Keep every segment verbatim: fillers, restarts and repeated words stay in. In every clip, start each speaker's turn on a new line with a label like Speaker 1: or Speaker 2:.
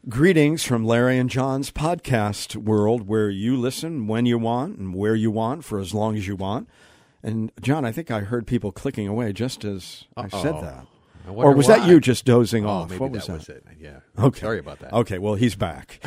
Speaker 1: Greetings from Larry and John's podcast world, where you listen when you want and where you want for as long as you want. And, John, I think I heard people clicking away just as Uh-oh. I said that.
Speaker 2: I
Speaker 1: or was
Speaker 2: why.
Speaker 1: that you just dozing
Speaker 2: oh,
Speaker 1: off?
Speaker 2: Maybe
Speaker 1: what was
Speaker 2: that,
Speaker 1: that?
Speaker 2: was it. Yeah.
Speaker 1: Okay.
Speaker 2: Sorry about that.
Speaker 1: Okay, well, he's back.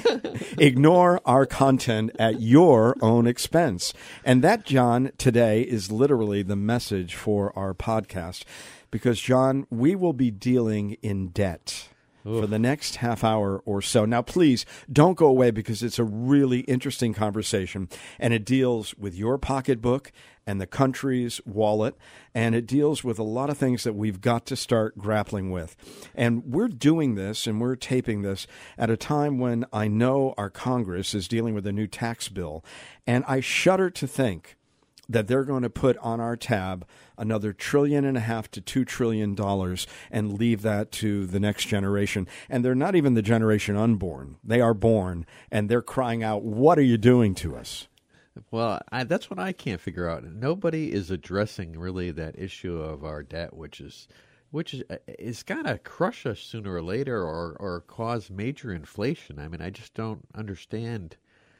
Speaker 1: Ignore our content at your own expense. And that, John, today is literally the message for our podcast. Because, John, we will be dealing in debt for the next half hour or so. Now, please don't go away, because it's a really interesting conversation, and it deals with your pocketbook and the country's wallet, and it deals with a lot of things that we've got to start grappling with. And we're doing this, and we're taping this at a time when I know our Congress is dealing with a new tax bill, and I shudder to think that they're going to put on our tab another trillion and a half to two trillion dollars and leave that to the next generation. And they're not even the generation unborn. They are born, and they're crying out, what are you doing to us?
Speaker 2: Well, I, that's what I can't figure out. Nobody is addressing really that issue of our debt, which is which is it's got to crush us sooner or later, or, or cause major inflation. I mean, I just don't understand.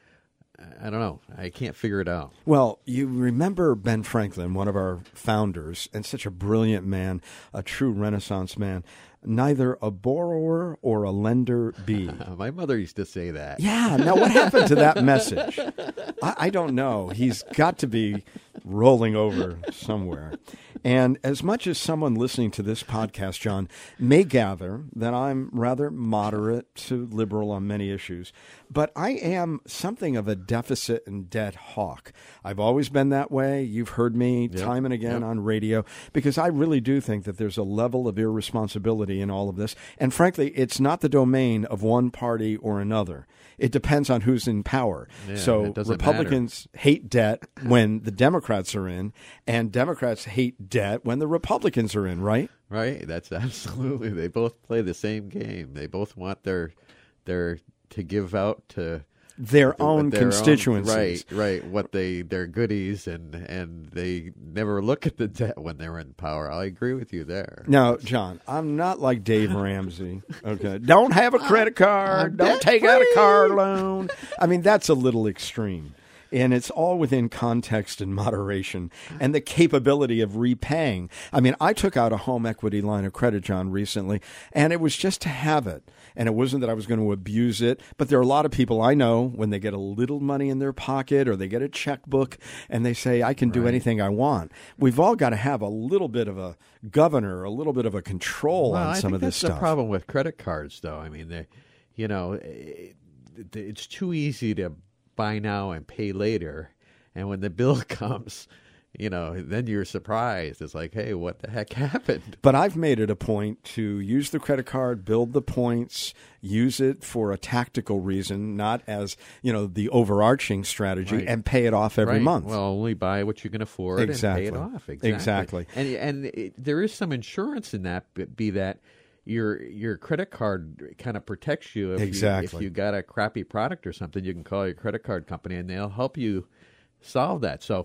Speaker 2: I don't know. I can't figure it out.
Speaker 1: Well, you remember Ben Franklin, one of our founders, and such a brilliant man, a true Renaissance man. Neither a borrower or a lender be.
Speaker 2: My mother used to say that.
Speaker 1: Yeah. Now, what happened to that message? I, I don't know. He's got to be rolling over somewhere. And as much as someone listening to this podcast, John, may gather that I'm rather moderate to liberal on many issues, but I am something of a deficit and debt hawk. I've always been that way. You've heard me
Speaker 2: yep.
Speaker 1: time and again
Speaker 2: yep.
Speaker 1: on radio, because I really do think that there's a level of irresponsibility in all of this. And frankly, it's not the domain of one party or another. It depends on who's in power.
Speaker 2: Yeah,
Speaker 1: so Republicans matter. hate debt when the Democrats are in, and Democrats hate debt when the Republicans are in, right?
Speaker 2: Right. That's absolutely. They both play the same game. They both want their their to give out to
Speaker 1: their own
Speaker 2: their
Speaker 1: constituencies.
Speaker 2: Own, right, right. What they their goodies, and and they never look at the debt when they're in power. I agree with you there.
Speaker 1: Now, John, I'm not like Dave Ramsey. Okay, don't have a credit card. Don't take out a car loan. I mean, that's a little extreme. And it's all within context and moderation and the capability of repaying. I mean, I took out a home equity line of credit, John, recently, and it was just to have it. And it wasn't that I was going to abuse it. But there are a lot of people I know, when they get a little money in their pocket or they get a checkbook and they say, I can do
Speaker 2: right.
Speaker 1: anything I want. We've all got to have a little bit of a governor, a little bit of a control
Speaker 2: well,
Speaker 1: on
Speaker 2: I
Speaker 1: some
Speaker 2: think
Speaker 1: of this
Speaker 2: that's
Speaker 1: stuff.
Speaker 2: The problem with credit cards, though. I mean, they, you know, it, it's too easy to buy now and pay later, and when the bill comes, you know, then you're surprised. It's like, hey, what the heck happened?
Speaker 1: But I've made it a point to use the credit card, build the points, use it for a tactical reason, not as, you know, the overarching strategy,
Speaker 2: right.
Speaker 1: and pay it off every
Speaker 2: right.
Speaker 1: month.
Speaker 2: Well, only buy what you can afford
Speaker 1: exactly.
Speaker 2: and pay it off. Exactly.
Speaker 1: Exactly.
Speaker 2: And and it, there is some insurance in that, be that your your credit card kind of protects you. If
Speaker 1: exactly.
Speaker 2: You, if you got a crappy product or something, you can call your credit card company and they'll help you solve that. So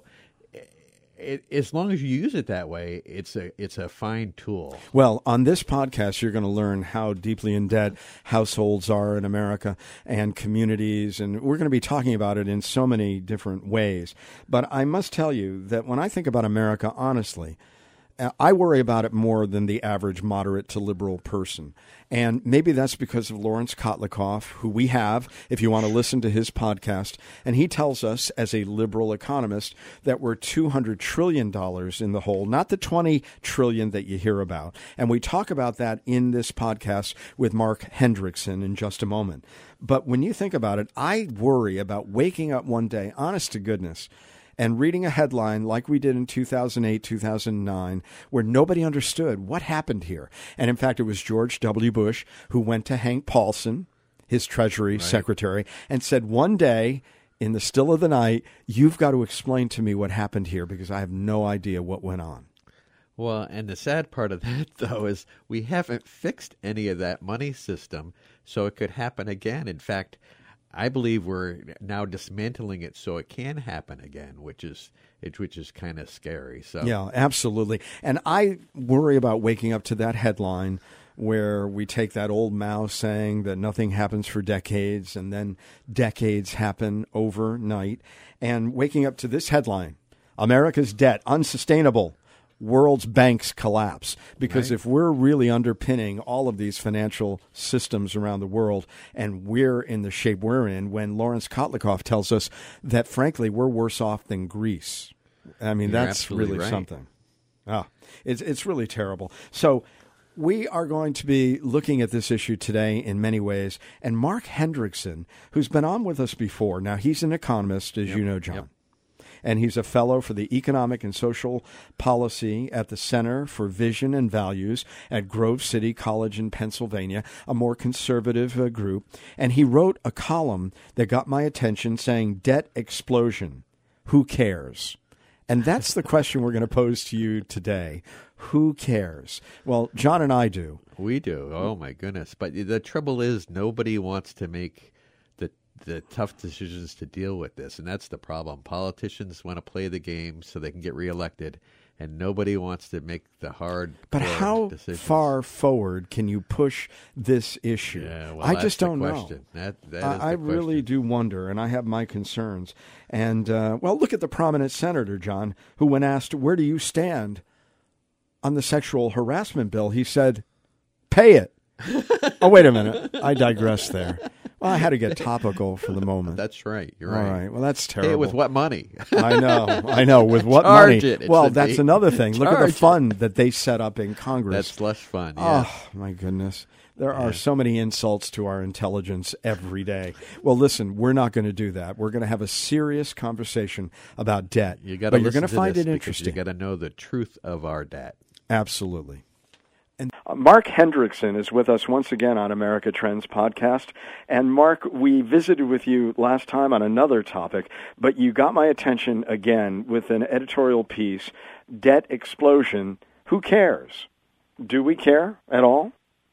Speaker 2: it, as long as you use it that way, it's a it's a fine tool.
Speaker 1: Well, on this podcast, you're going to learn how deeply in debt households are in America and communities, and we're going to be talking about it in so many different ways. But I must tell you that when I think about America, honestly, I worry about it more than the average moderate to liberal person. And maybe that's because of Lawrence Kotlikoff, who we have, if you want to listen to his podcast. And he tells us, as a liberal economist, that we're two hundred trillion dollars in the hole, not the twenty trillion dollars that you hear about. And we talk about that in this podcast with Mark Hendrickson in just a moment. But when you think about it, I worry about waking up one day, honest to goodness, and reading a headline like we did in two thousand eight, two thousand nine, where nobody understood what happened here. And in fact, it was George W. Bush who went to Hank Paulson, his Treasury right. Secretary, and said, one day, in the still of the night, you've got to explain to me what happened here, because I have no idea what went on.
Speaker 2: Well, and the sad part of that, though, is we haven't fixed any of that money system, so it could happen again. In fact, I believe we're now dismantling it so it can happen again, which is it, which is kind of scary. So
Speaker 1: yeah, absolutely. And I worry about waking up to that headline where we take that old mouse saying that nothing happens for decades, and then decades happen overnight, and waking up to this headline: America's debt unsustainable. World's banks collapse. Because right. if we're really underpinning all of these financial systems around the world, and we're in the shape we're in, when Lawrence Kotlikoff tells us that, frankly, we're worse off than Greece. I mean,
Speaker 2: You're
Speaker 1: that's really
Speaker 2: right.
Speaker 1: something. Ah, it's, it's really terrible. So we are going to be looking at this issue today in many ways. And Mark Hendrickson, who's been on with us before, now he's an economist, as
Speaker 2: yep.
Speaker 1: you know, John.
Speaker 2: Yep.
Speaker 1: And he's a fellow for the Economic and Social Policy at the Center for Vision and Values at Grove City College in Pennsylvania, a more conservative uh, group. And he wrote a column that got my attention saying, "Debt explosion. Who cares?" And that's the question we're going to pose to you today. Who cares? Well, John and I do.
Speaker 2: We do. Oh, my goodness. But the trouble is nobody wants to make the the tough decisions to deal with this, and that's the problem. Politicians want to play the game so they can get reelected, and nobody wants to make the hard
Speaker 1: But how
Speaker 2: decisions.
Speaker 1: far forward can you push this issue?
Speaker 2: Yeah, well,
Speaker 1: I
Speaker 2: that's
Speaker 1: just
Speaker 2: the
Speaker 1: don't
Speaker 2: question.
Speaker 1: know.
Speaker 2: That, that
Speaker 1: I,
Speaker 2: is the
Speaker 1: I really
Speaker 2: question.
Speaker 1: do wonder, and I have my concerns. And, uh, well, look at the prominent senator, John, who when asked, where do you stand on the sexual harassment bill, he said, pay it. Oh, wait a minute. I digress there. Well, I had to get topical for the moment.
Speaker 2: That's right. You're
Speaker 1: All
Speaker 2: right.
Speaker 1: right. Well, that's terrible.
Speaker 2: Hey, with what money?
Speaker 1: I know. I know. With what
Speaker 2: Charge
Speaker 1: money?
Speaker 2: it. It
Speaker 1: Well,
Speaker 2: should
Speaker 1: that's
Speaker 2: be.
Speaker 1: another thing. Look at the
Speaker 2: Charge
Speaker 1: fund that they set up in Congress.
Speaker 2: That's less fun. Yes.
Speaker 1: Oh, my goodness. There
Speaker 2: Yeah.
Speaker 1: are so many insults to our intelligence every day. Well, listen, we're not going to do that. We're going to have a serious conversation about debt.
Speaker 2: You got
Speaker 1: but
Speaker 2: to
Speaker 1: you're going to find
Speaker 2: this
Speaker 1: it
Speaker 2: because
Speaker 1: interesting.
Speaker 2: You got to know the truth of our debt.
Speaker 1: Absolutely. And uh, Mark Hendrickson is with us once again on America Trends podcast. And Mark, we visited with you last time on another topic, but you got my attention again with an editorial piece, Debt Explosion. Who cares? Do we care at all?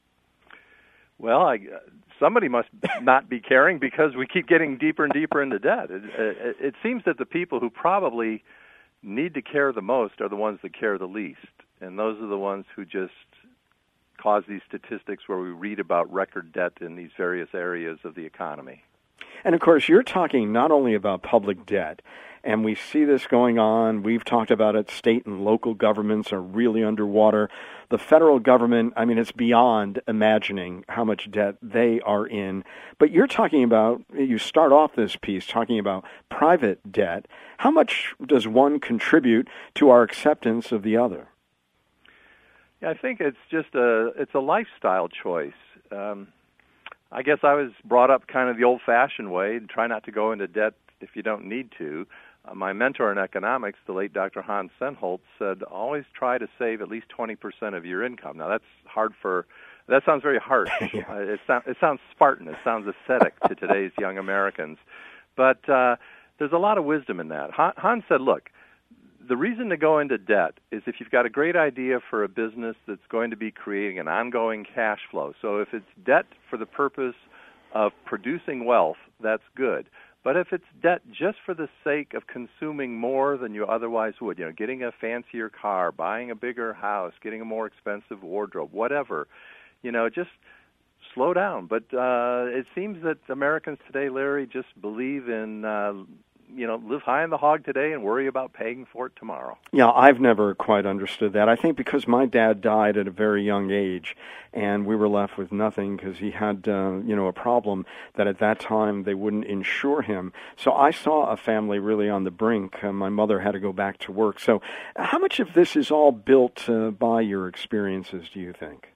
Speaker 3: Well, I, somebody must not be caring because we keep getting deeper and deeper into debt. It, it, it seems that the people who probably need to care the most are the ones that care the least, and those are the ones who just cause these statistics where we read about record debt in these various areas of the economy.
Speaker 1: And, of course, you're talking not only about public debt, and we see this going on. We've talked about it. State and local governments are really underwater. The federal government, I mean, it's beyond imagining how much debt they are in. But you're talking about, you start off this piece talking about private debt. How much does one contribute to our acceptance of the other?
Speaker 3: Yeah, I think it's just a, it's a lifestyle choice. Um, I guess I was brought up kind of the old-fashioned way, and try not to go into debt if you don't need to. Uh, my mentor in economics, the late Doctor Hans Sennholz, said always try to save at least twenty percent of your income. Now, that's hard for, that sounds very harsh.
Speaker 1: Yeah.
Speaker 3: uh, it, so, it sounds Spartan. It sounds ascetic to today's young Americans. But uh, there's a lot of wisdom in that. Han, Hans said, look, the reason to go into debt is if you've got a great idea for a business that's going to be creating an ongoing cash flow. So if it's debt for the purpose of producing wealth, that's good. But if it's debt just for the sake of consuming more than you otherwise would, you know, getting a fancier car, buying a bigger house, getting a more expensive wardrobe, whatever, you know, just slow down. But uh, it seems that Americans today, Larry, just believe in uh, you know, live high in the hog today and worry about paying for it tomorrow.
Speaker 1: Yeah, I've never quite understood that. I think because my dad died at a very young age, and we were left with nothing because he had, uh, you know, a problem that at that time they wouldn't insure him. So I saw a family really on the brink. Uh, my mother had to go back to work. So how much of this is all built uh, by your experiences, do you think?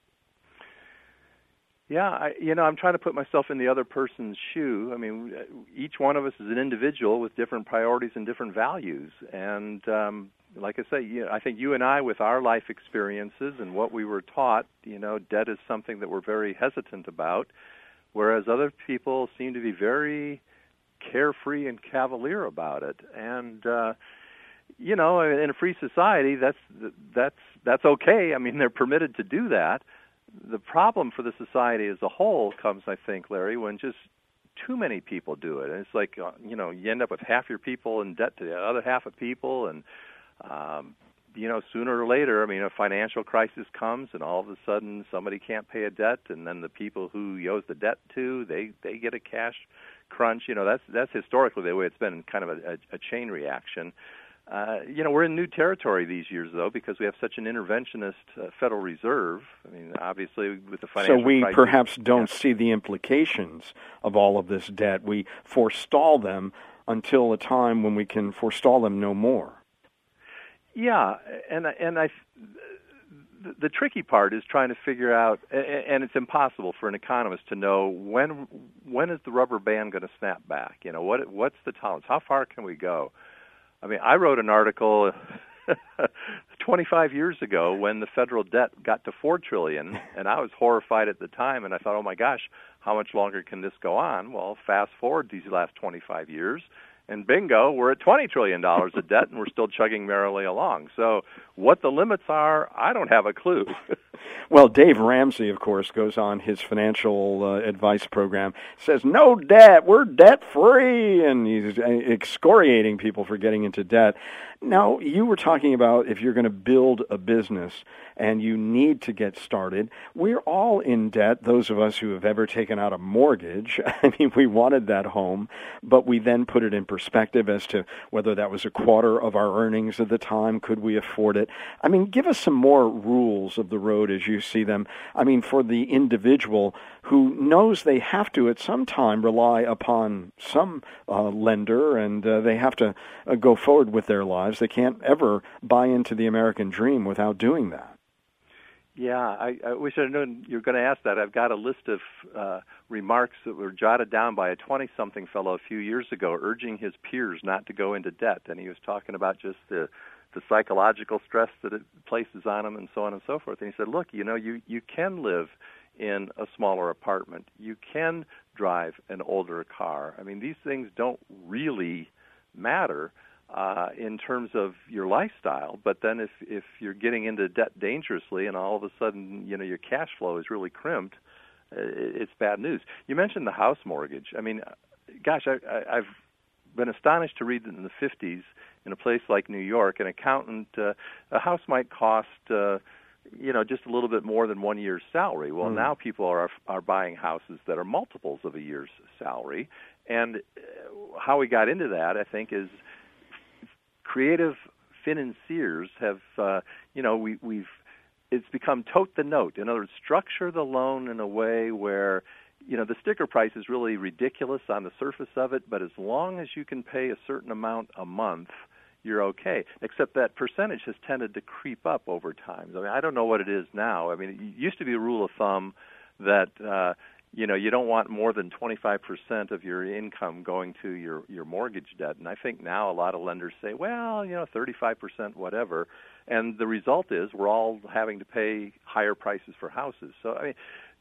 Speaker 3: Yeah, I, you know, I'm trying to put myself in the other person's shoe. I mean, each one of us is an individual with different priorities and different values. And um, like I say, you know, I think you and I, with our life experiences and what we were taught, you know, debt is something that we're very hesitant about, whereas other people seem to be very carefree and cavalier about it. And uh, you know, in a free society, that's that's that's okay. I mean, they're permitted to do that. The problem for the society as a whole comes, I think, Larry, when just too many people do it. And it's like, uh, you know, you end up with half your people in debt to the other half of people, and um, you know, sooner or later, I mean, a financial crisis comes, and all of a sudden somebody can't pay a debt, and then the people who he owes the debt to, they they get a cash crunch. You know, that's that's historically the way it's been, kind of a, a, a chain reaction. Uh, you know, we're in new territory these years, though, because we have such an interventionist uh, Federal Reserve. I mean, obviously, with the financial
Speaker 1: So we
Speaker 3: crisis,
Speaker 1: perhaps don't
Speaker 3: yeah.
Speaker 1: see the implications of all of this debt. We forestall them until a time when we can forestall them no more.
Speaker 3: Yeah, and and I, the, the tricky part is trying to figure out, and it's impossible for an economist to know when when is the rubber band going to snap back. You know, what what's the tolerance? How far can we go? I mean, I wrote an article twenty-five years ago when the federal debt got to four trillion dollars, and I was horrified at the time, and I thought, oh my gosh, how much longer can this go on? Well, fast forward these last twenty-five years, and bingo, we're at twenty trillion dollars of debt, and we're still chugging merrily along. So what the limits are, I don't have a clue.
Speaker 1: Well, Dave Ramsey, of course, goes on his financial uh, advice program, says, no debt, we're debt-free, and he's excoriating people for getting into debt. Now, you were talking about if you're going to build a business and you need to get started. We're all in debt, those of us who have ever taken out a mortgage. I mean, we wanted that home, but we then put it in perspective as to whether that was a quarter of our earnings at the time. Could we afford it? I mean, give us some more rules of the road as you see them. I mean, for the individual who knows they have to at some time rely upon some uh, lender, and uh, they have to uh, go forward with their lives. They can't ever buy into the American dream without doing that.
Speaker 3: Yeah, I, I wish I'd known you were going to ask that. I've got a list of uh, remarks that were jotted down by a twenty-something fellow a few years ago urging his peers not to go into debt. And he was talking about just the, the psychological stress that it places on him and so on and so forth. And he said, look, you know, you, you can live in a smaller apartment. You can drive an older car. I mean, these things don't really matter Uh, in terms of your lifestyle, but then if if you're getting into debt dangerously and all of a sudden, you know, your cash flow is really crimped, uh, it's bad news. You mentioned the house mortgage. I mean, gosh, I, I, I've been astonished to read that in the fifties, in a place like New York, an accountant, uh, a house might cost, uh, you know, just a little bit more than one year's salary. Well, mm. now people are are buying houses that are multiples of a year's salary, and uh, how we got into that, I think, is creative financiers have, uh, you know, we, we've, it's become tote the note. In other words, structure the loan in a way where, you know, the sticker price is really ridiculous on the surface of it, but as long as you can pay a certain amount a month, you're okay. Except that percentage has tended to creep up over time. I mean, I don't know what it is now. I mean, it used to be a rule of thumb that, uh, you know, you don't want more than twenty-five percent of your income going to your, your mortgage debt. And I think now a lot of lenders say, well, you know, thirty-five percent, whatever. And the result is we're all having to pay higher prices for houses. So, I mean,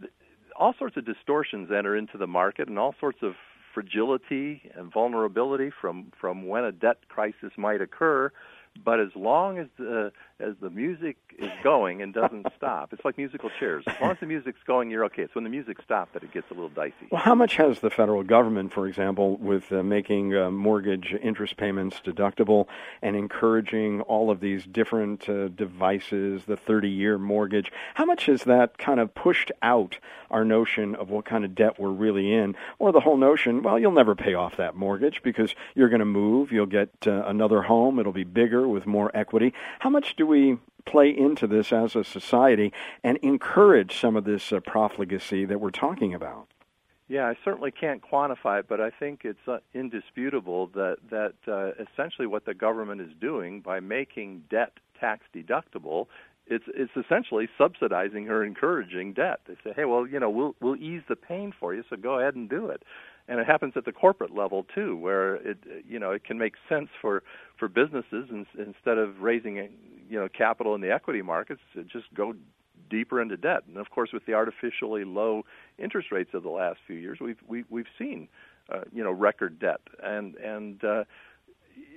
Speaker 3: all sorts of distortions enter into the market and all sorts of fragility and vulnerability from, from when a debt crisis might occur. But as long as the as the music is going and doesn't stop, it's like musical chairs. As long as the music's going, you're okay. It's when the music stops that it gets a little dicey.
Speaker 1: Well, how much has the federal government, for example, with uh, making uh, mortgage interest payments deductible and encouraging all of these different uh, devices, the thirty-year mortgage, how much has that kind of pushed out our notion of what kind of debt we're really in, or the whole notion, well, you'll never pay off that mortgage because you're going to move, you'll get uh, another home, it'll be bigger with more equity. How much do we play into this as a society and encourage some of this uh, profligacy that we're talking about?
Speaker 3: Yeah, I certainly can't quantify it, but I think it's uh, indisputable that, that uh, essentially what the government is doing by making debt tax deductible, it's it's essentially subsidizing or encouraging debt. They say, hey, well, you know, we'll we'll ease the pain for you, so go ahead and do it. And it happens at the corporate level too, where it you know it can make sense for, for businesses in, instead of raising you know capital in the equity markets to just go deeper into debt. And of course, with the artificially low interest rates of the last few years, we've we, we've seen uh, you know record debt. And and uh,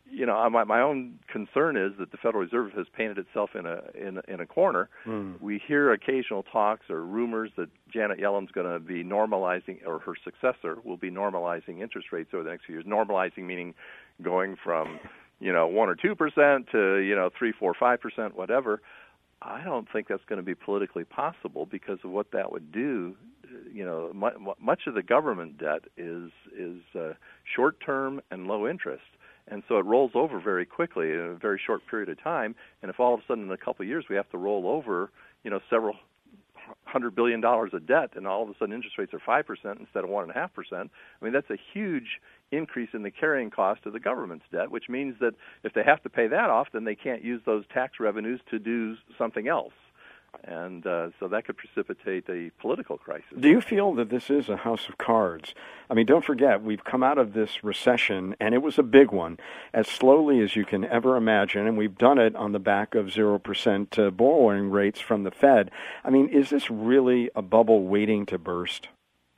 Speaker 3: you know, my my own concern is that the Federal Reserve has painted itself in a in in a corner. Mm. We hear occasional talks or rumors that Janet Yellen's going to be normalizing, or her successor will be normalizing interest rates over the next few years. Normalizing meaning going from, you know, one or two percent to, you know, three, four, five percent, whatever. I don't think that's going to be politically possible because of what that would do. You know, much of the government debt is is uh, short term and low interest. And so it rolls over very quickly in a very short period of time. And if all of a sudden in a couple of years we have to roll over, you know, several hundred billion dollars of debt, and all of a sudden interest rates are five percent instead of one and a half percent, I mean that's a huge increase in the carrying cost of the government's debt, which means that if they have to pay that off, then they can't use those tax revenues to do something else. And uh, so that could precipitate a political crisis.
Speaker 1: Do you feel that this is a house of cards? I mean, don't forget, we've come out of this recession, and it was a big one, as slowly as you can ever imagine, and we've done it on the back of zero percent uh, borrowing rates from the Fed. I mean, is this really a bubble waiting to burst?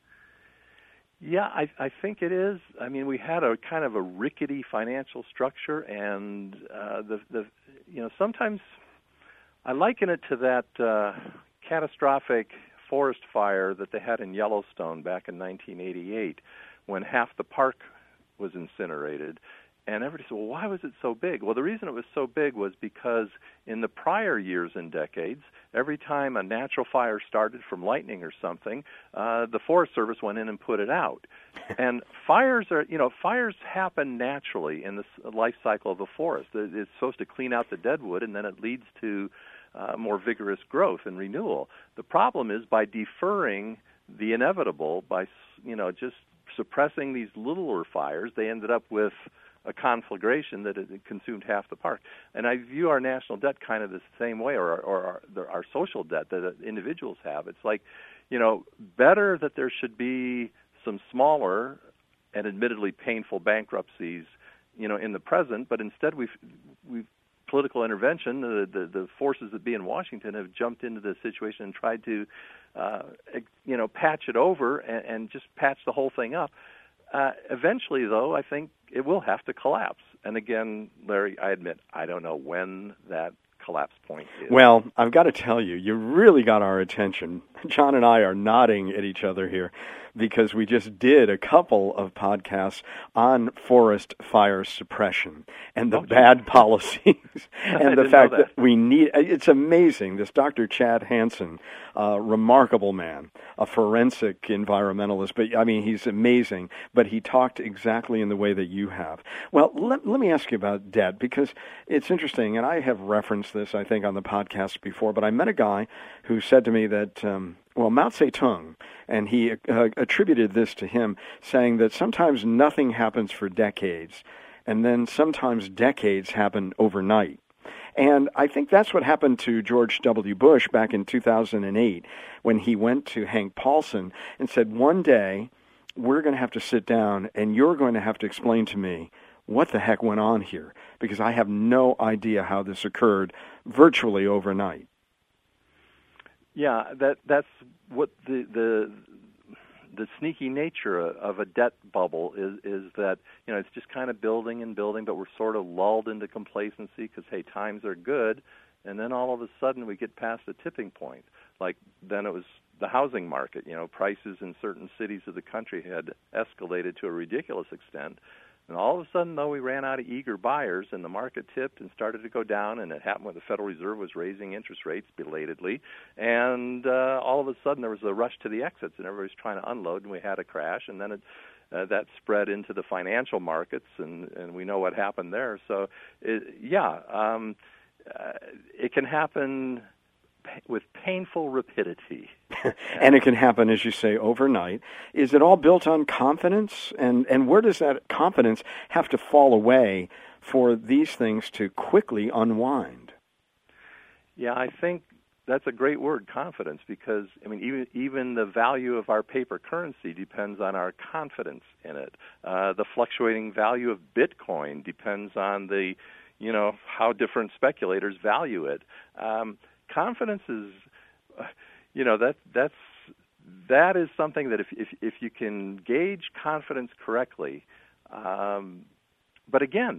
Speaker 3: Yeah, I, I think it is. I mean, we had a kind of a rickety financial structure, and uh, the the you know sometimes I liken it to that uh, catastrophic forest fire that they had in Yellowstone back in nineteen eighty-eight, when half the park was incinerated. And everybody said, well, why was it so big? Well, the reason it was so big was because in the prior years and decades, every time a natural fire started from lightning or something, uh, the Forest Service went in and put it out. And fires are, you know, fires happen naturally in the life cycle of a forest. It's supposed to clean out the dead wood, and then it leads to uh, more vigorous growth and renewal. The problem is by deferring the inevitable, by, you know, just suppressing these littler fires, they ended up with a conflagration that it consumed half the park. And I view our national debt kind of the same way, or, or our, our social debt that individuals have. It's like, you know, better that there should be some smaller and admittedly painful bankruptcies, you know, in the present, but instead we've, we've political intervention, the, the, the forces that be in Washington have jumped into the situation and tried to, uh, you know, patch it over and, and just patch the whole thing up. Uh, eventually, though, I think it will have to collapse. And again, Larry, I admit, I don't know when that collapse point is.
Speaker 1: Well, I've got to tell you, you really got our attention. John and I are nodding at each other here because we just did a couple of podcasts on forest fire suppression and the oh, bad policies and the fact that. that we need, it's amazing, this Doctor Chad Hansen, a remarkable man, a forensic environmentalist, but I mean, he's amazing, but he talked exactly in the way that you have. Well, let, let me ask you about debt, because it's interesting, and I have referenced this, I think, on the podcast before, but I met a guy who said to me that, um, well, Mao Zedong, and he uh, attributed this to him, saying that sometimes nothing happens for decades, and then sometimes decades happen overnight. And I think that's what happened to George W. Bush back in two thousand eight when he went to Hank Paulson and said, one day we're going to have to sit down and you're going to have to explain to me what the heck went on here, because I have no idea how this occurred virtually overnight.
Speaker 3: Yeah, that that's what the the the sneaky nature of a debt bubble is is that, you know, it's just kind of building and building, but we're sort of lulled into complacency because, hey, times are good, and then all of a sudden we get past the tipping point. Like then it was the housing market. You know, prices in certain cities of the country had escalated to a ridiculous extent. And all of a sudden, though, we ran out of eager buyers, and the market tipped and started to go down, and it happened when the Federal Reserve was raising interest rates belatedly. And uh, all of a sudden, there was a rush to the exits, and everybody was trying to unload, and we had a crash. And then it, uh, that spread into the financial markets, and, and we know what happened there. So, it, yeah, um, uh, it can happen with painful rapidity.
Speaker 1: And it can happen, as you say, overnight. Is it all built on confidence? And and where does that confidence have to fall away for these things to quickly unwind?
Speaker 3: Yeah, I think that's a great word, confidence, because, I mean, even even the value of our paper currency depends on our confidence in it. Uh, the fluctuating value of Bitcoin depends on the, you know, how different speculators value it. Um, confidence is, uh, you know, that that's that is something that if if, if you can gauge confidence correctly, um, but again,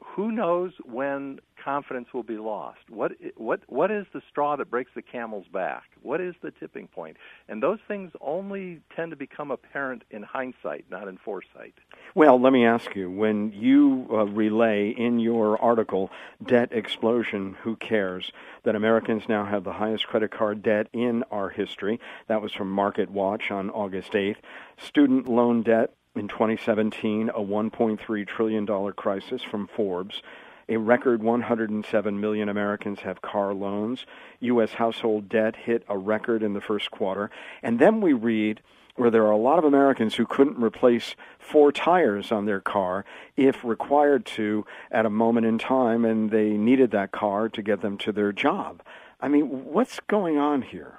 Speaker 3: who knows when confidence will be lost? What what what is the straw that breaks the camel's back? What is the tipping point? And those things only tend to become apparent in hindsight, not in foresight.
Speaker 1: Well, let me ask you, when you uh, relay in your article, Debt Explosion, Who Cares?, that Americans now have the highest credit card debt in our history. That was from Market Watch on August eighth. Student loan debt in twenty seventeen, a one point three trillion dollars crisis from Forbes. A record one hundred seven million Americans have car loans. U S household debt hit a record in the first quarter. And then we read where there are a lot of Americans who couldn't replace four tires on their car if required to at a moment in time, and they needed that car to get them to their job. I mean, what's going on here?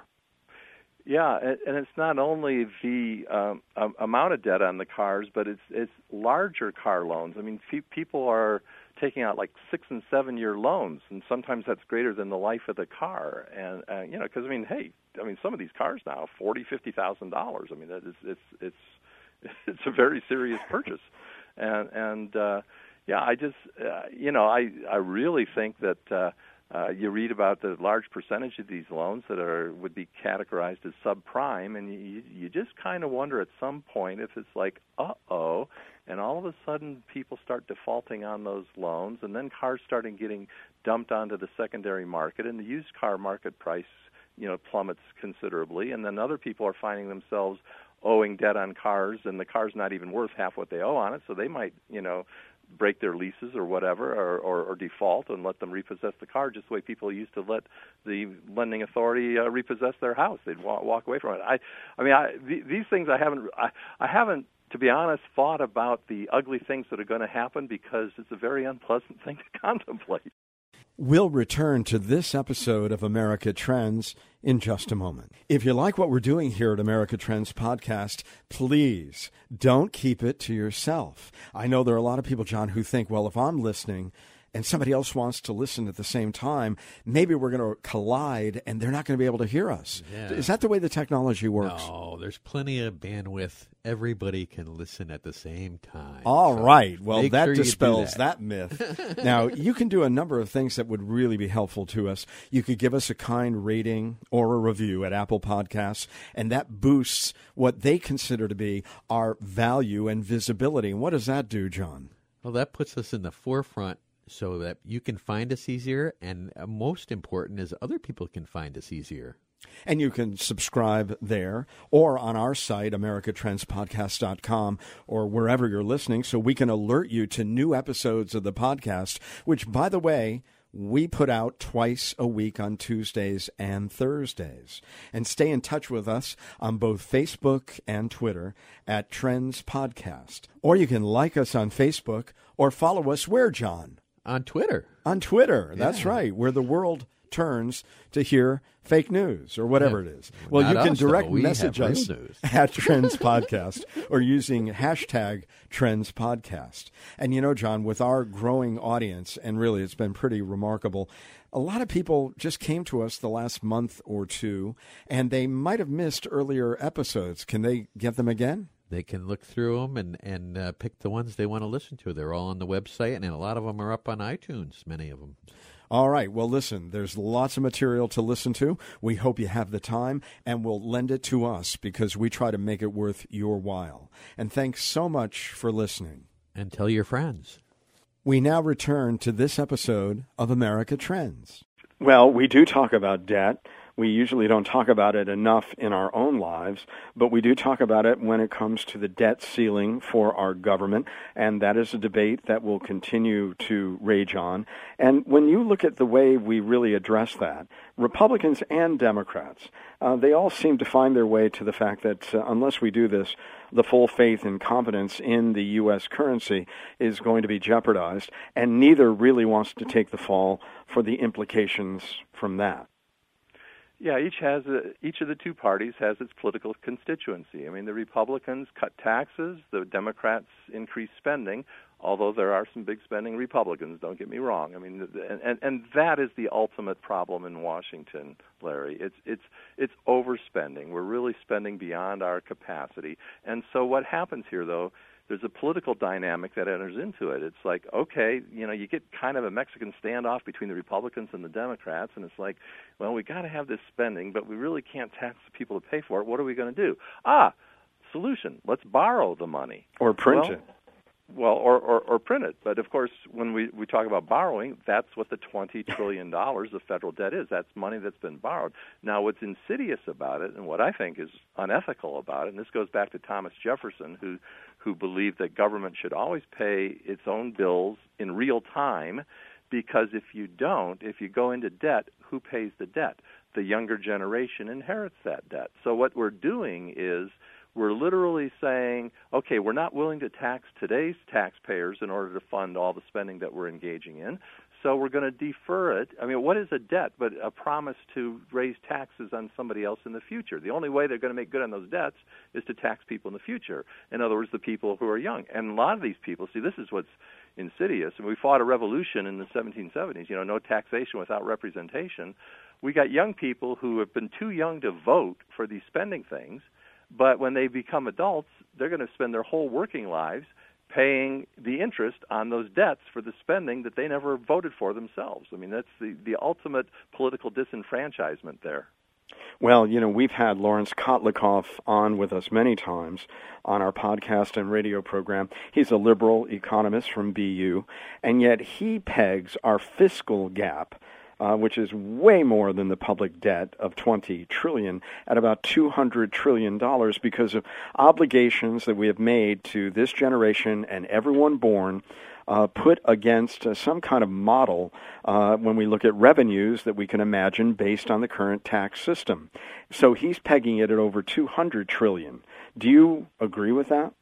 Speaker 3: Yeah, and it's not only the um, amount of debt on the cars, but it's it's larger car loans. I mean, people are taking out like six and seven year loans, and sometimes that's greater than the life of the car. And uh, you know, because I mean, hey, I mean, some of these cars now forty, fifty thousand dollars. I mean, that is it's it's it's a very serious purchase, and and uh, yeah, I just uh, you know, I I really think that. Uh, Uh, you read about the large percentage of these loans that are would be categorized as subprime, and you, you just kind of wonder at some point if it's like, uh-oh, and all of a sudden people start defaulting on those loans, and then cars starting getting dumped onto the secondary market, and the used car market price, you know, plummets considerably, and then other people are finding themselves owing debt on cars, and the car's not even worth half what they owe on it, so they might, you know, break their leases or whatever, or, or, or default and let them repossess the car, just the way people used to let the lending authority uh, repossess their house. They'd walk, walk away from it. I, I mean, I, th- these things I haven't, I, I haven't, to be honest, thought about the ugly things that are going to happen because it's a very unpleasant thing to contemplate.
Speaker 1: We'll return to this episode of America Trends in just a moment. If you like what we're doing here at America Trends Podcast, please don't keep it to yourself. I know there are a lot of people, John, who think, well, if I'm listening and somebody else wants to listen at the same time, maybe we're going to collide and they're not going to be able to hear us. Yeah. Is that the way the technology works?
Speaker 2: No, there's plenty of bandwidth. Everybody can listen at the same time.
Speaker 1: All so right. Well, that
Speaker 2: sure
Speaker 1: dispels
Speaker 2: that.
Speaker 1: that myth. Now, you can do a number of things that would really be helpful to us. You could give us a kind rating or a review at Apple Podcasts, and that boosts what they consider to be our value and visibility. And what does that do, John?
Speaker 2: Well, that puts us in the forefront so that you can find us easier, and most important is other people can find us easier.
Speaker 1: And you can subscribe there or on our site, america trends podcast dot com, or wherever you're listening, so we can alert you to new episodes of the podcast, which, by the way, we put out twice a week on Tuesdays and Thursdays. And stay in touch with us on both Facebook and Twitter at Trends Podcast. Or you can like us on Facebook or follow us where, John?
Speaker 2: On Twitter.
Speaker 1: On Twitter, that's
Speaker 2: yeah.
Speaker 1: right, where the world turns to hear fake news or whatever
Speaker 2: yeah.
Speaker 1: it is. Well,
Speaker 2: Not
Speaker 1: you can
Speaker 2: us,
Speaker 1: direct
Speaker 2: though. We
Speaker 1: message
Speaker 2: have
Speaker 1: us
Speaker 2: real news.
Speaker 1: at Trends Podcast or using hashtag Trends Podcast. And you know, John, with our growing audience, and really it's been pretty remarkable, a lot of people just came to us the last month or two, and they might have missed earlier episodes. Can they get them again?
Speaker 2: They can look through them and, and uh, pick the ones they want to listen to. They're all on the website, and a lot of them are up on iTunes, many of them.
Speaker 1: All right. Well, listen, there's lots of material to listen to. We hope you have the time, and we'll lend it to us because we try to make it worth your while. And thanks so much for listening.
Speaker 2: And tell your friends.
Speaker 1: We now return to this episode of America Trends. Well, we do talk about debt. We usually don't talk about it enough in our own lives, but we do talk about it when it comes to the debt ceiling for our government, and that is a debate that will continue to rage on. And when you look at the way we really address that, Republicans and Democrats, uh, they all seem to find their way to the fact that uh, unless we do this, the full faith and confidence in the U S currency is going to be jeopardized, and neither really wants to take the fall for the implications from that.
Speaker 3: Yeah, each has a, each of the two parties has its political constituency. I mean, the Republicans cut taxes, the Democrats increase spending. although there are some big spending Republicans, don't get me wrong. I mean, and, and, and that is the ultimate problem in Washington, Larry. It's, it's, it's overspending. We're really spending beyond our capacity. And so what happens here, though, there's a political dynamic that enters into it. It's like, okay, you know, you get kind of a Mexican standoff between the Republicans and the Democrats, and it's like, well, we got to have this spending, but we really can't tax the people to pay for it. What are we going to do? Ah, solution. Let's borrow the money.
Speaker 1: Or print
Speaker 3: well,
Speaker 1: it.
Speaker 3: Well, or, or, or print it. But, of course, when we, we talk about borrowing, that's what the twenty trillion dollars of federal debt is. That's money that's been borrowed. Now, what's insidious about it, and what I think is unethical about it, and this goes back to Thomas Jefferson, who, who believed that government should always pay its own bills in real time, because if you don't, if you go into debt, who pays the debt? The younger generation inherits that debt. So what we're doing is we're literally saying, okay, we're not willing to tax today's taxpayers in order to fund all the spending that we're engaging in, so we're going to defer it. I mean, what is a debt but a promise to raise taxes on somebody else in the future? The only way they're going to make good on those debts is to tax people in the future. In other words, the people who are young. And a lot of these people, see, this is what's insidious. And we fought a revolution in the seventeen seventies, you know, no taxation without representation. We got young people who have been too young to vote for these spending things, but when they become adults, they're going to spend their whole working lives paying the interest on those debts for the spending that they never voted for themselves. I mean, that's the, the ultimate political disenfranchisement there.
Speaker 1: Well, you know, we've had Lawrence Kotlikoff on with us many times on our podcast and radio program. He's a liberal economist from B U, and yet he pegs our fiscal gap, Uh, which is way more than the public debt of twenty trillion dollars, at about two hundred trillion dollars because of obligations that we have made to this generation and everyone born, uh, put against uh, some kind of model uh, when we look at revenues that we can imagine based on the current tax system. So he's pegging it at over two hundred trillion dollars. Do you agree with that?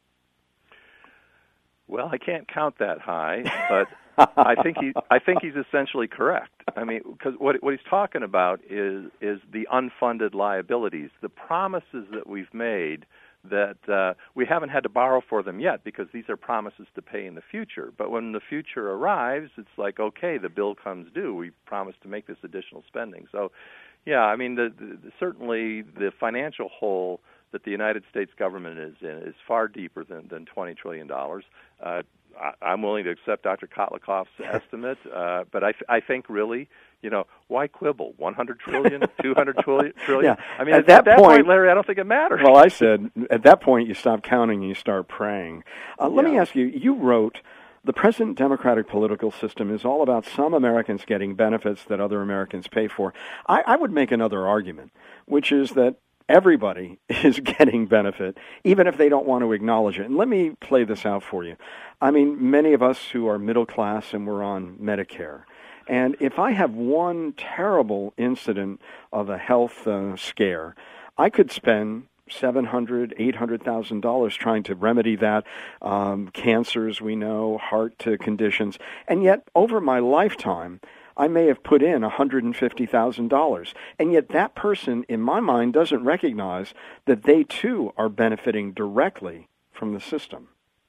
Speaker 3: Well, I can't count that high, but I think he I think he's essentially correct. I mean, because what what he's talking about is is the unfunded liabilities, the promises that we've made that uh, we haven't had to borrow for them yet because these are promises to pay in the future. But when the future arrives, it's like, okay, the bill comes due. We promised to make this additional spending. So, yeah, I mean, the, the, certainly the financial hole that the United States government is in is far deeper than, than twenty trillion dollars. Uh, I, I'm willing to accept Doctor Kotlikoff's estimate, uh, but I, th- I think really, you know, why quibble? one hundred trillion, two hundred trillion?
Speaker 1: Yeah.
Speaker 3: I mean,
Speaker 1: at,
Speaker 3: at,
Speaker 1: that,
Speaker 3: at that
Speaker 1: point,
Speaker 3: point, Larry, I don't think it matters.
Speaker 1: Well, I said, at that point, you stop counting and you start praying. Uh, let
Speaker 3: Yeah.
Speaker 1: me ask you, you wrote, the present democratic political system is all about some Americans getting benefits that other Americans pay for. I, I would make another argument, which is that everybody is getting benefit, even if they don't want to acknowledge it. And let me play this out for you. I mean, many of us who are middle class and we're on Medicare, and if I have one terrible incident of a health uh, scare, I could spend seven hundred thousand dollars, eight hundred thousand dollars trying to remedy that, um, cancers we know, heart uh, conditions, and yet over my lifetime, I may have put in one hundred fifty thousand dollars, and yet that person, in my mind, doesn't recognize that they too are benefiting directly from the system.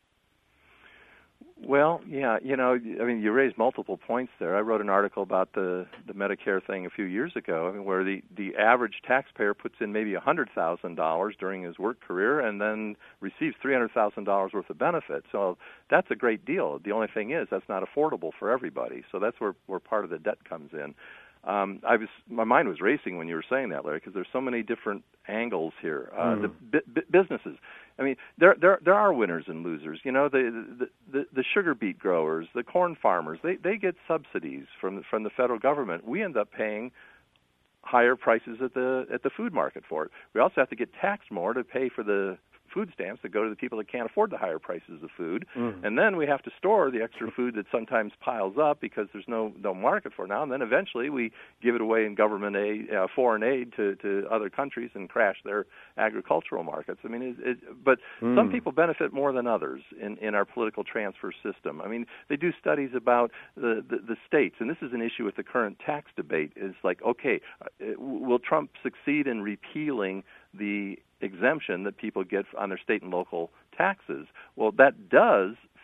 Speaker 3: Well, yeah, you know, I mean, you raised multiple points there. I wrote an article about the, the Medicare thing a few years ago, I mean, where the, the average taxpayer puts in maybe one hundred thousand dollars during his work career and then receives three hundred thousand dollars worth of benefits. So that's a great deal. The only thing is that's not affordable for everybody. So that's where, where part of the debt comes in. Um, I was my mind was racing when you were saying that, Larry, because there's so many different angles here. Uh, mm. The b- b- businesses. I mean, there there there are winners and losers. You know, the the, the the sugar beet growers, the corn farmers, they they get subsidies from from the federal government. We end up paying higher prices at the at the food market for it. We also have to get taxed more to pay for the food stamps that go to the people that can't afford the higher prices of food. Mm. And then we have to store the extra food that sometimes piles up because there's no, no market for it now. And then eventually we give it away in government aid, uh, foreign aid to, to other countries and crash their agricultural markets. I mean, it, it, but mm. some people benefit more than others in, in our political transfer system. I mean, they do studies about the, the, the states, and this is an issue with the current tax debate, is like, okay, uh, will Trump succeed in repealing the exemption that people get on their state and local taxes? Well, that does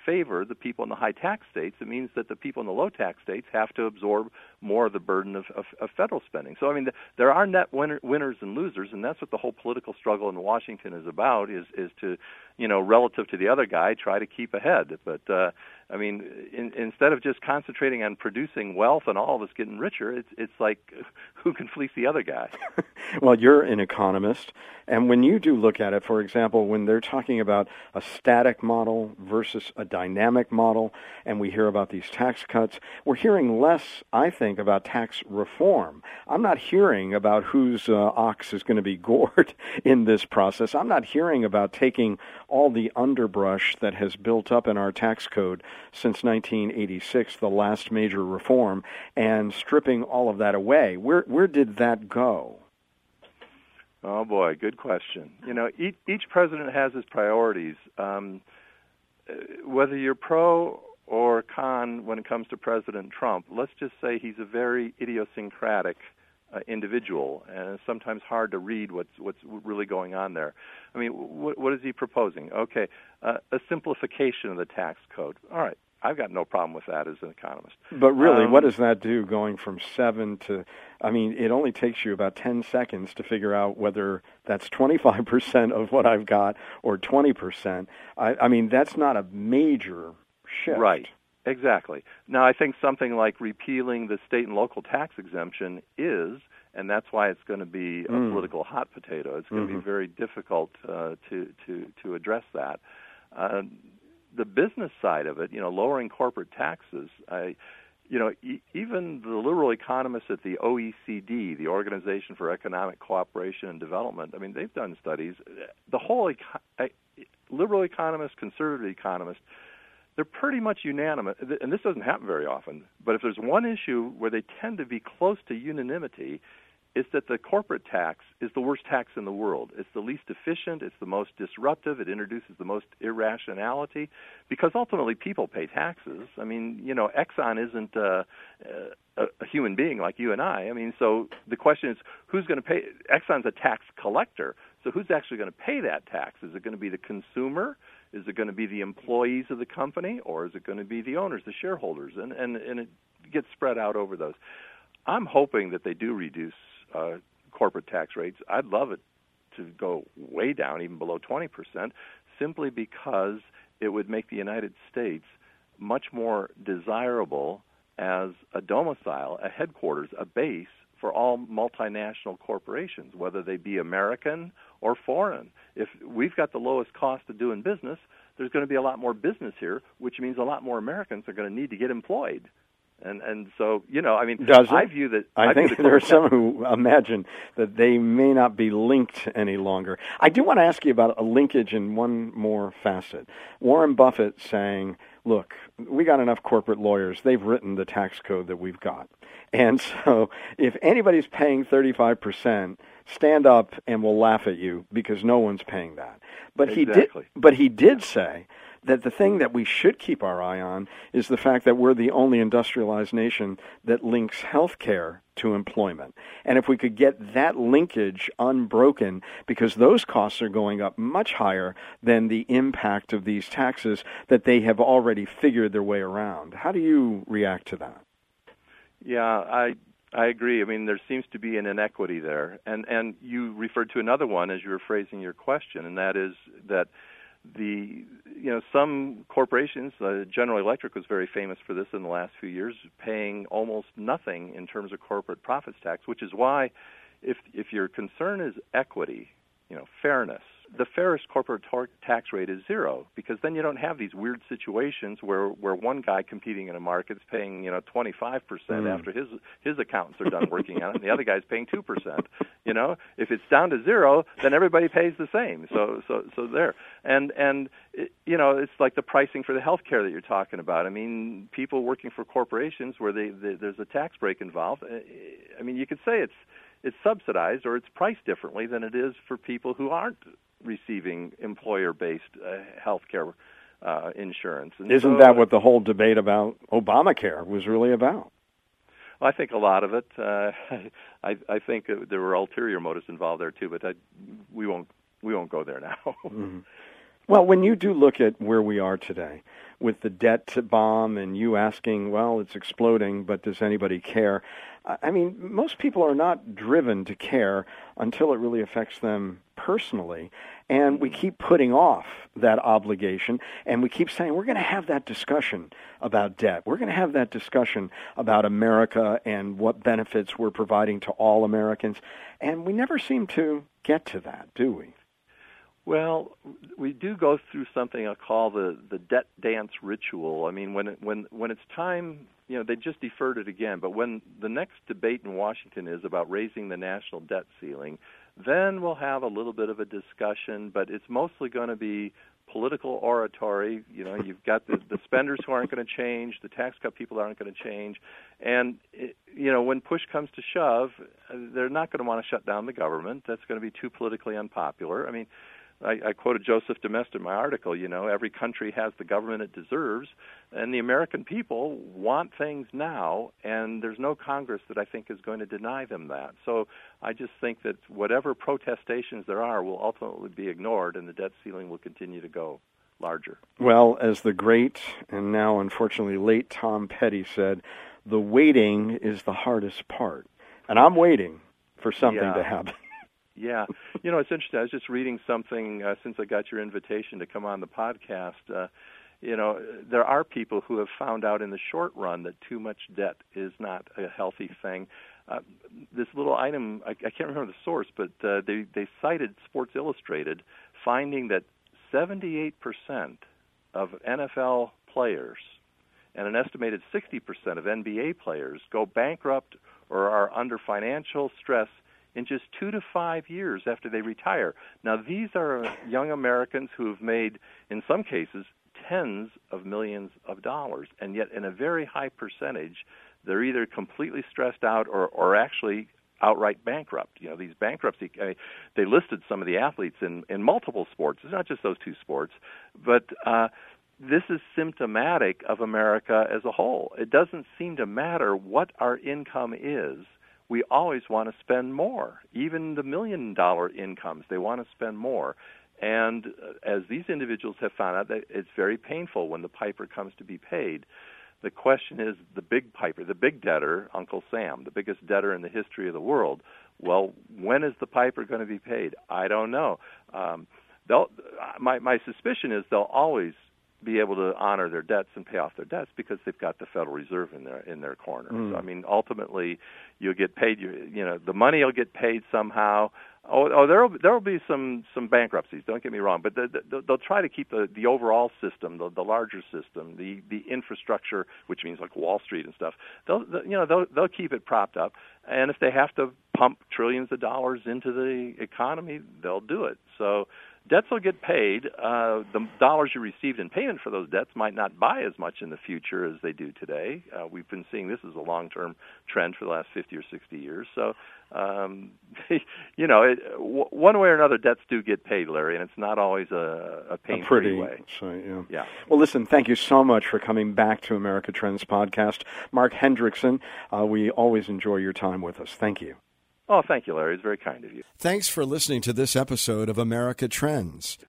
Speaker 3: favor the people in the high tax states, it means that the people in the low tax states have to absorb more of the burden of, of, of federal spending. So, I mean, the, there are net winner, winners and losers, and that's what the whole political struggle in Washington is about, is, is to, you know, relative to the other guy, try to keep ahead. But, uh, I mean, in, instead of just concentrating on producing wealth and all of us getting richer, it's it's like who can fleece the other guy?
Speaker 1: Well, you're an economist, and when you do look at it, for example, when they're talking about a static model versus a dynamic model, and we hear about these tax cuts, we're hearing less, I think, about tax reform. I'm not hearing about whose uh, ox is going to be gored in this process. I'm not hearing about taking all the underbrush that has built up in our tax code since nineteen eighty-six, the last major reform, and stripping all of that away. Where where did that go?
Speaker 3: Oh boy, good question. You know, each, each president has his priorities. Um, whether you're pro or con when it comes to President Trump, let's just say he's a very idiosyncratic uh, individual, and it's sometimes hard to read what's what's really going on there. I mean, wh- what is he proposing? Okay, uh, a simplification of the tax code. All right, I've got no problem with that as an economist.
Speaker 1: But really,
Speaker 3: um,
Speaker 1: what does that do going from seven to, I mean, it only takes you about ten seconds to figure out whether that's twenty-five percent of what I've got or twenty percent. I, I mean, that's not a major shift.
Speaker 3: Right, exactly. Now, I think something like repealing the state and local tax exemption is, and that's why it's going to be a
Speaker 1: Mm.
Speaker 3: political hot potato. It's going
Speaker 1: Mm-hmm.
Speaker 3: to be very difficult uh, to, to, to address that. Uh, the business side of it, you know, lowering corporate taxes, I, you know, e- even the liberal economists at the O E C D, the Organization for Economic Cooperation and Development, I mean, they've done studies. The whole eco- liberal economists, conservative economists, they're pretty much unanimous, and this doesn't happen very often, but if there's one issue where they tend to be close to unanimity, it's that the corporate tax is the worst tax in the world. It's the least efficient, it's the most disruptive, it introduces the most irrationality, because ultimately people pay taxes. I mean, you know, Exxon isn't uh, a, a human being like you and I. I mean, so the question is, who's going to pay? Exxon's a tax collector, so who's actually going to pay that tax? Is it going to be the consumer? Is it going to be the employees of the company, or is it going to be the owners, the shareholders? And, and, and it gets spread out over those. I'm hoping that they do reduce uh, corporate tax rates. I'd love it to go way down, even below twenty percent, simply because it would make the United States much more desirable as a domicile, a headquarters, a base for all multinational corporations, whether they be American or foreign. If we've got the lowest cost of doing business, there's going to be a lot more business here, which means a lot more Americans are going to need to get employed. And and so, you know, I mean,
Speaker 1: Does it?
Speaker 3: I view that.
Speaker 1: I,
Speaker 3: I
Speaker 1: think
Speaker 3: view the
Speaker 1: there are
Speaker 3: corporate
Speaker 1: some who imagine that they may not be linked any longer. I do want to ask you about a linkage in one more facet. Warren Buffett saying, look, we got enough corporate lawyers. They've written the tax code that we've got. And so if anybody's paying thirty-five percent, stand up and we'll laugh at you because no one's paying that. But
Speaker 3: Exactly.
Speaker 1: he did, but he did say that the thing that we should keep our eye on is the fact that we're the only industrialized nation that links health care to employment. And if we could get that linkage unbroken, because those costs are going up much higher than the impact of these taxes that they have already figured their way around. How do you react to that?
Speaker 3: Yeah, I I agree. I mean, there seems to be an inequity there. And and you referred to another one as you were phrasing your question, and that is that the you know some corporations, uh, General Electric was very famous for this in the last few years, paying almost nothing in terms of corporate profits tax, which is why if if your concern is equity, you know, fairness, the fairest corporate tar- tax rate is zero, because then you don't have these weird situations where, where one guy competing in a market is paying, you know, twenty-five percent mm. after his his accountants are done working on it, and the other guy's paying two percent. You know, if it's down to zero, then everybody pays the same. So so so there, and and it, you know, it's like the pricing for the health care that you're talking about. I mean, people working for corporations where they, they there's a tax break involved. I mean, you could say it's it's subsidized or it's priced differently than it is for people who aren't receiving employer-based uh, health care uh, insurance. And
Speaker 1: Isn't
Speaker 3: so,
Speaker 1: that what the whole debate about Obamacare was really about?
Speaker 3: I think a lot of it. Uh, I, I think there were ulterior motives involved there too, but I, we won't we won't go there now.
Speaker 1: Mm-hmm. Well, when you do look at where we are today, with the debt bomb and you asking, well, it's exploding, but does anybody care? I mean, most people are not driven to care until it really affects them personally. And we keep putting off that obligation, and we keep saying, we're going to have that discussion about debt. We're going to have that discussion about America and what benefits we're providing to all Americans. And we never seem to get to that, do we?
Speaker 3: Well, we do go through something I call the, the debt dance ritual. I mean, when it, when when it's time, you know, they just deferred it again. But when the next debate in Washington is about raising the national debt ceiling, then we'll have a little bit of a discussion. But it's mostly going to be political oratory. You know, you've got the, the spenders who aren't going to change, the tax cut people aren't going to change, and it, you know, when push comes to shove, they're not going to want to shut down the government. That's going to be too politically unpopular. I mean, I, I quoted Joseph DeMesta in my article, you know, every country has the government it deserves, and the American people want things now, and there's no Congress that I think is going to deny them that. So I just think that whatever protestations there are will ultimately be ignored, and the debt ceiling will continue to go larger.
Speaker 1: Well, as the great and now unfortunately late Tom Petty said, the waiting is the hardest part. And I'm waiting for something
Speaker 3: yeah.
Speaker 1: to happen.
Speaker 3: Yeah. You know, it's interesting. I was just reading something uh, since I got your invitation to come on the podcast. Uh, you know, there are people who have found out in the short run that too much debt is not a healthy thing. Uh, this little item, I, I can't remember the source, but uh, they, they cited Sports Illustrated finding that seventy-eight percent of N F L players and an estimated sixty percent of N B A players go bankrupt or are under financial stress in just two to five years after they retire. Now, these are young Americans who have made, in some cases, tens of millions of dollars, and yet in a very high percentage, they're either completely stressed out or, or actually outright bankrupt. You know, these bankruptcy, I mean, they listed some of the athletes in, in multiple sports. It's not just those two sports, but uh, this is symptomatic of America as a whole. It doesn't seem to matter what our income is. We always want to spend more. Even the million-dollar incomes, they want to spend more. And as these individuals have found out, that it's very painful when the piper comes to be paid. The question is the big piper, the big debtor, Uncle Sam, the biggest debtor in the history of the world. Well, when is the piper going to be paid? I don't know. Um, they'll, my, my suspicion is they'll always be able to honor their debts and pay off their debts because they've got the Federal Reserve in their in their corner. Mm. So, I mean, ultimately, you'll get paid. You, you know, the money will get paid somehow. Oh, oh there'll there'll be some some bankruptcies. Don't get me wrong, but the, the, they'll try to keep the, the overall system, the, the larger system, the, the infrastructure, which means like Wall Street and stuff. They'll you know they'll they'll keep it propped up, and if they have to pump trillions of dollars into the economy, they'll do it. So. Debts will get paid. Uh, the dollars you received in payment for those debts might not buy as much in the future as they do today. Uh, we've been seeing this as a long-term trend for the last fifty or sixty years. So, um, you know, it, w- one way or another, debts do get paid, Larry, and it's not always a, a pain-free way.
Speaker 1: So, yeah.
Speaker 3: yeah.
Speaker 1: Well, listen, thank you so much for coming back to America Trends Podcast. Mark Hendrickson, uh, we always enjoy your time with us. Thank you.
Speaker 3: Oh, thank you, Larry. It's very kind of you.
Speaker 1: Thanks for listening to this episode of America Trends.